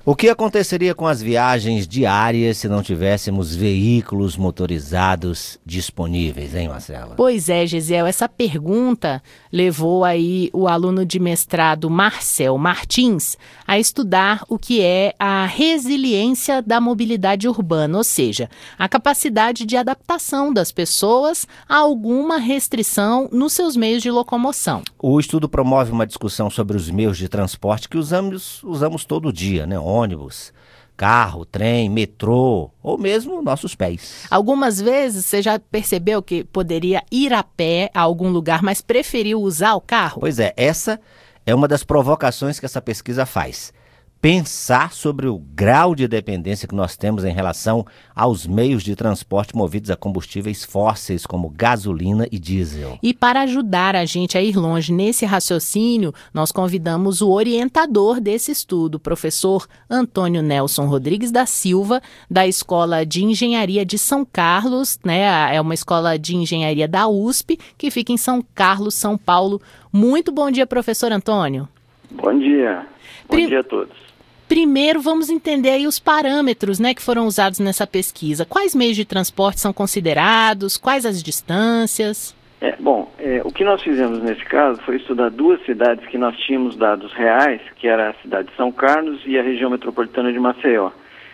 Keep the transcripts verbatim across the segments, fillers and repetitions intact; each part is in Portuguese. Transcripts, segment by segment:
O que aconteceria com as viagens diárias se não tivéssemos veículos motorizados disponíveis, hein, Marcela? Pois é, Gesiel, essa pergunta levou aí o aluno de mestrado Marcel Martins a estudar o que é a resiliência da mobilidade urbana, ou seja, a capacidade de adaptação das pessoas a alguma restrição nos seus meios de locomoção. O estudo promove uma discussão sobre os meios de transporte que usamos, usamos todo dia, né? Ônibus, carro, trem, metrô ou mesmo nossos pés. Algumas vezes você já percebeu que poderia ir a pé a algum lugar, mas preferiu usar o carro? Pois é, essa é uma das provocações que essa pesquisa faz. Pensar sobre o grau de dependência que nós temos em relação aos meios de transporte movidos a combustíveis fósseis como gasolina e diesel. E para ajudar a gente a ir longe nesse raciocínio, nós convidamos o orientador desse estudo, o professor Antônio Nelson Rodrigues da Silva, da Escola de Engenharia de São Carlos, né? É uma escola de engenharia da U S P, que fica em São Carlos, São Paulo. Muito bom dia, professor Antônio. Bom dia. Bom Prim... dia a todos. Primeiro, vamos entender aí os parâmetros, né, que foram usados nessa pesquisa. Quais meios de transporte são considerados? Quais as distâncias? É, bom, é, o que nós fizemos nesse caso foi estudar duas cidades que nós tínhamos dados reais, que era a cidade de São Carlos e a região metropolitana de Maceió.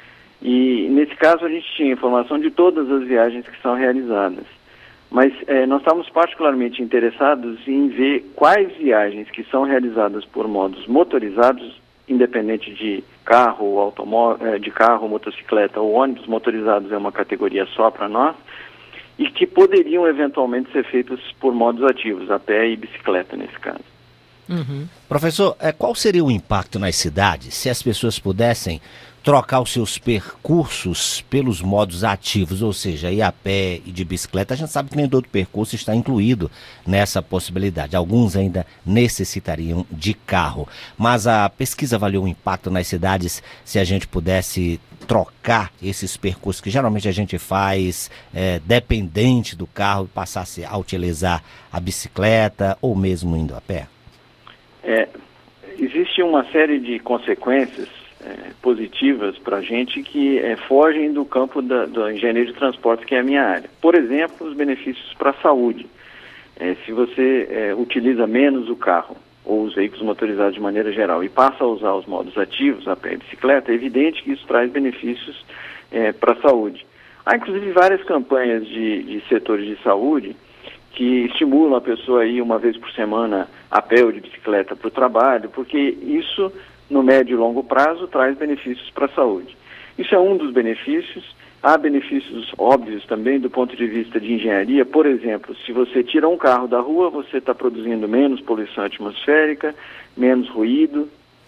E nesse caso a gente tinha informação de todas as viagens que são realizadas. Mas é, nós estávamos particularmente interessados em ver quais viagens que são realizadas por modos motorizados, independente de carro, automóvel, de carro, motocicleta ou ônibus, motorizados é uma categoria só para nós, e que poderiam eventualmente ser feitos por modos ativos, a pé e bicicleta nesse caso. Uhum. Professor, qual seria o impacto nas cidades se as pessoas pudessem trocar os seus percursos pelos modos ativos, ou seja, ir a pé e de bicicleta? A gente sabe que nem todo percurso está incluído nessa possibilidade. Alguns ainda necessitariam de carro. Mas a pesquisa avaliou o impacto nas cidades se a gente pudesse trocar esses percursos que geralmente a gente faz é, dependente do carro e passasse a utilizar a bicicleta ou mesmo indo a pé? É, existe uma série de consequências É, positivas para a gente que é, fogem do campo da, da engenharia de transporte, que é a minha área. Por exemplo, os benefícios para a saúde. É, se você é, utiliza menos o carro ou os veículos motorizados de maneira geral e passa a usar os modos ativos, a pé e bicicleta, é evidente que isso traz benefícios é, para a saúde. Há inclusive várias campanhas de, de setores de saúde que estimulam a pessoa a ir uma vez por semana a pé ou de bicicleta para o trabalho, porque isso, no médio e longo prazo, traz benefícios para a saúde. Isso é um dos benefícios. Há benefícios óbvios também do ponto de vista de engenharia. Por exemplo, se você tira um carro da rua, você está produzindo menos poluição atmosférica, menos ruído,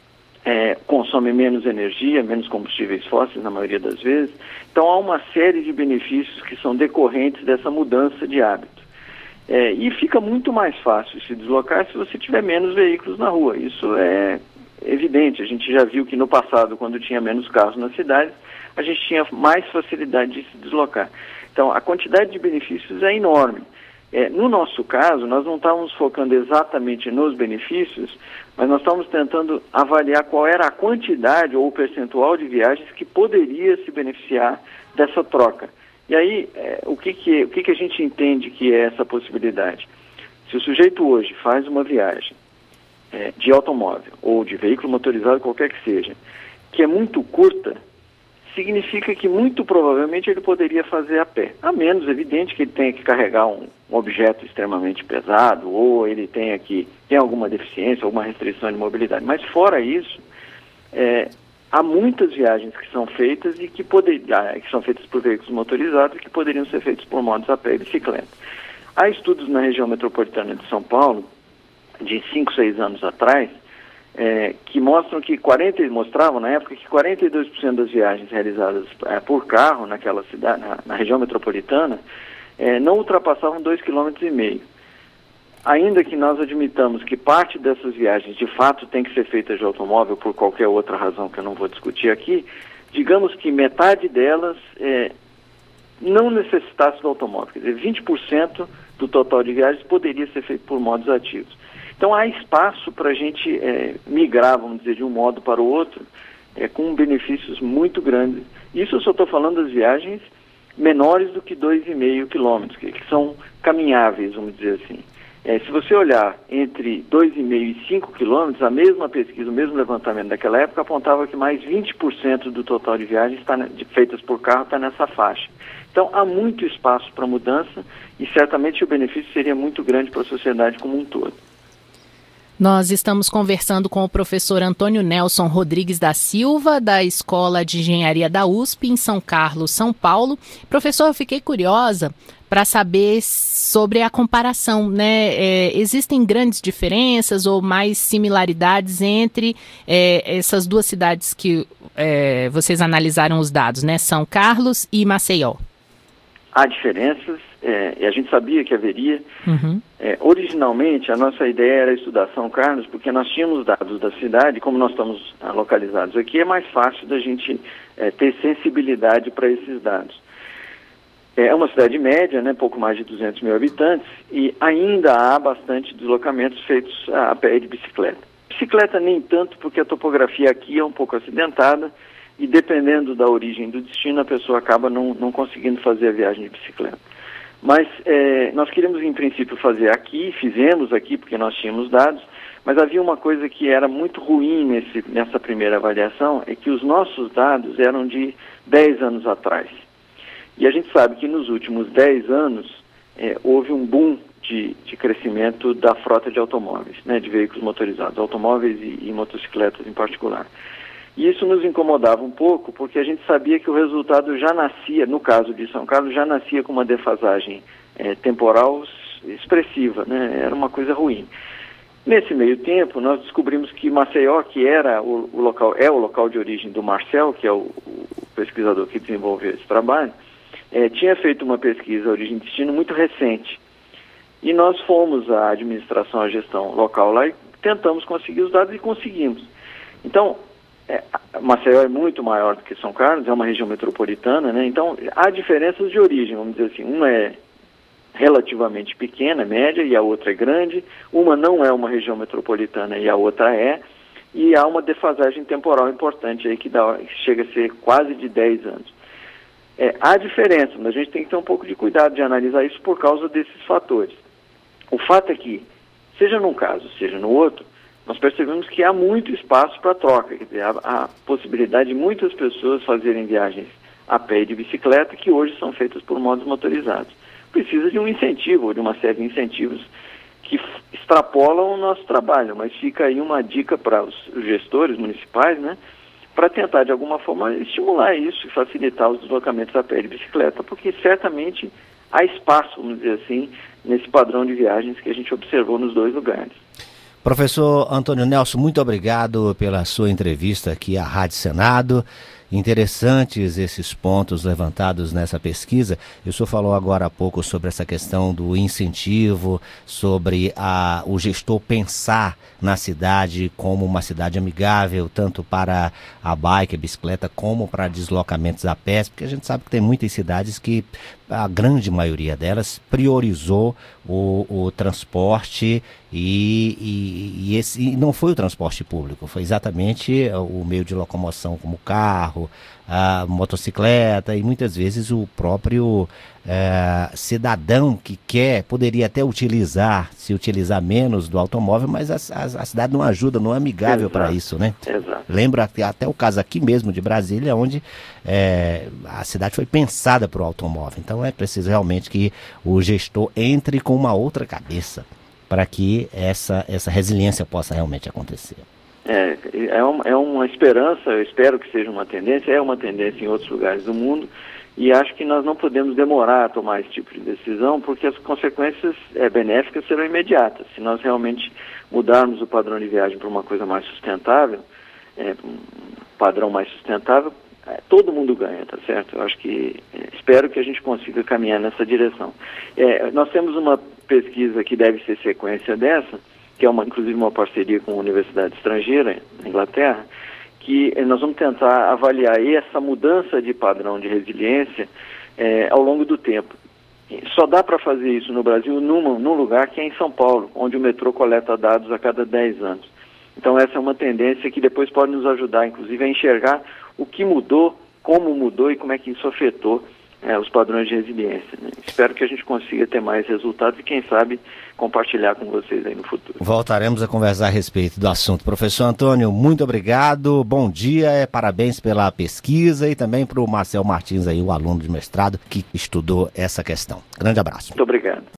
é, consome menos energia, menos combustíveis fósseis na maioria das vezes. Então há uma série de benefícios que são decorrentes dessa mudança de hábito. É, e fica muito mais fácil se deslocar se você tiver menos veículos na rua. Isso é evidente. A gente já viu que no passado, quando tinha menos carros nas cidades, a gente tinha mais facilidade de se deslocar. Então, a quantidade de benefícios é enorme. É, no nosso caso, nós não estávamos focando exatamente nos benefícios, mas nós estávamos tentando avaliar qual era a quantidade ou o percentual de viagens que poderia se beneficiar dessa troca. E aí, é, o, que, que, o que, que a gente entende que é essa possibilidade? Se o sujeito hoje faz uma viagem é, de automóvel ou de veículo motorizado, qualquer que seja, que é muito curta, significa que muito provavelmente ele poderia fazer a pé. A menos, evidente, que ele tenha que carregar um, um objeto extremamente pesado ou ele tenha que tem alguma deficiência, alguma restrição de mobilidade. Mas fora isso, é, há muitas viagens que são feitas e que, poder, que são feitas por veículos motorizados e que poderiam ser feitas por modos a pé e bicicleta. Há estudos na região metropolitana de São Paulo, de cinco, seis anos atrás, É, que mostram que quarenta mostravam na época que quarenta e dois por cento das viagens realizadas é, por carro naquela cidade, na, na região metropolitana, é, não ultrapassavam dois vírgula cinco quilômetros. Ainda que nós admitamos que parte dessas viagens de fato tem que ser feita de automóvel por qualquer outra razão que eu não vou discutir aqui, digamos que metade delas é, não necessitasse do automóvel. Quer dizer, vinte por cento do total de viagens poderia ser feito por modos ativos. Então há espaço para a gente é, migrar, vamos dizer, de um modo para o outro, é, com benefícios muito grandes. Isso eu só estou falando das viagens menores do que dois vírgula cinco quilômetros, que, que são caminháveis, vamos dizer assim. É, se você olhar entre dois vírgula cinco e cinco quilômetros, a mesma pesquisa, o mesmo levantamento daquela época apontava que mais vinte por cento do total de viagens tá, de, feitas por carro está nessa faixa. Então, há muito espaço para mudança e certamente o benefício seria muito grande para a sociedade como um todo. Nós estamos conversando com o professor Antônio Nelson Rodrigues da Silva, da Escola de Engenharia da U S P, em São Carlos, São Paulo. Professor, eu fiquei curiosa para saber sobre a comparação, né? É, existem grandes diferenças ou mais similaridades entre é, essas duas cidades que é, vocês analisaram os dados, né? São Carlos e Maceió. Há diferenças, é, e a gente sabia que haveria. Uhum. É, originalmente, a nossa ideia era estudar São Carlos, porque nós tínhamos dados da cidade, como nós estamos ah, localizados aqui, é mais fácil da gente é, ter sensibilidade para esses dados. É uma cidade média, né, pouco mais de duzentos mil habitantes, e ainda há bastante deslocamentos feitos a pé e de bicicleta. Bicicleta nem tanto, porque a topografia aqui é um pouco acidentada, e dependendo da origem do destino, a pessoa acaba não, não conseguindo fazer a viagem de bicicleta. Mas é, nós queríamos, em princípio, fazer aqui, fizemos aqui, porque nós tínhamos dados, mas havia uma coisa que era muito ruim nesse, nessa primeira avaliação, é que os nossos dados eram de dez anos atrás. E a gente sabe que nos últimos dez anos é, houve um boom de, de crescimento da frota de automóveis, né, de veículos motorizados, automóveis e, e motocicletas em particular. E isso nos incomodava um pouco, porque a gente sabia que o resultado já nascia, no caso de São Carlos, já nascia com uma defasagem é, temporal expressiva, né? Era uma coisa ruim. Nesse meio tempo, nós descobrimos que Maceió, que era o, o local, é o local de origem do Marcel, que é o, o pesquisador que desenvolveu esse trabalho, é, tinha feito uma pesquisa origem e destino muito recente. E nós fomos à administração, à gestão local lá e tentamos conseguir os dados e conseguimos. Então, É, Maceió é muito maior do que São Carlos, é uma região metropolitana, né? Então há diferenças de origem, vamos dizer assim, uma é relativamente pequena, média, e a outra é grande, uma não é uma região metropolitana e a outra é, e há uma defasagem temporal importante aí que, dá, que chega a ser quase de dez anos. É, há diferença, mas a gente tem que ter um pouco de cuidado de analisar isso por causa desses fatores. O fato é que, seja num caso, seja no outro, nós percebemos que há muito espaço para troca, quer dizer, há, há possibilidade de muitas pessoas fazerem viagens a pé e de bicicleta que hoje são feitas por modos motorizados. Precisa de um incentivo, de uma série de incentivos que extrapolam o nosso trabalho, mas fica aí uma dica para os gestores municipais, né, para tentar de alguma forma estimular isso e facilitar os deslocamentos a pé e de bicicleta, porque certamente há espaço, vamos dizer assim, nesse padrão de viagens que a gente observou nos dois lugares. Professor Antônio Nelson, muito obrigado pela sua entrevista aqui à Rádio Senado. Interessantes esses pontos levantados nessa pesquisa. O senhor falou agora há pouco sobre essa questão do incentivo, sobre a, o gestor pensar na cidade como uma cidade amigável, tanto para a bike, a bicicleta, como para deslocamentos a pé, porque a gente sabe que tem muitas cidades que a grande maioria delas priorizou o, o transporte e, e, e, esse, e não foi o transporte público, foi exatamente o meio de locomoção como carro, a motocicleta e muitas vezes o próprio é, cidadão que quer, poderia até utilizar, se utilizar menos do automóvel, mas a, a, a cidade não ajuda, não é amigável para isso, né? Exato. Lembra até o caso aqui mesmo de Brasília, onde é, a cidade foi pensada para o automóvel. Então é preciso realmente que o gestor entre com uma outra cabeça para que essa, essa resiliência possa realmente acontecer. É, é uma, é uma esperança, eu espero que seja uma tendência, é uma tendência em outros lugares do mundo, e acho que nós não podemos demorar a tomar esse tipo de decisão, porque as consequências é, benéficas serão imediatas. Se nós realmente mudarmos o padrão de viagem para uma coisa mais sustentável, é, um padrão mais sustentável, é, todo mundo ganha, tá certo? Eu acho que, é, espero que a gente consiga caminhar nessa direção. É, nós temos uma pesquisa que deve ser sequência dessa, que é uma, inclusive uma parceria com uma universidade estrangeira, na Inglaterra, que nós vamos tentar avaliar essa mudança de padrão de resiliência é, ao longo do tempo. Só dá para fazer isso no Brasil num, num lugar que é em São Paulo, onde o metrô coleta dados a cada dez anos. Então essa é uma tendência que depois pode nos ajudar, inclusive, a enxergar o que mudou, como mudou e como é que isso afetou é, os padrões de resiliência. Né? Espero que a gente consiga ter mais resultados e, quem sabe, compartilhar com vocês aí no futuro. Voltaremos a conversar a respeito do assunto. Professor Antônio, muito obrigado, bom dia, parabéns pela pesquisa e também para o Marcel Martins, aí, o aluno de mestrado que estudou essa questão. Grande abraço. Muito obrigado.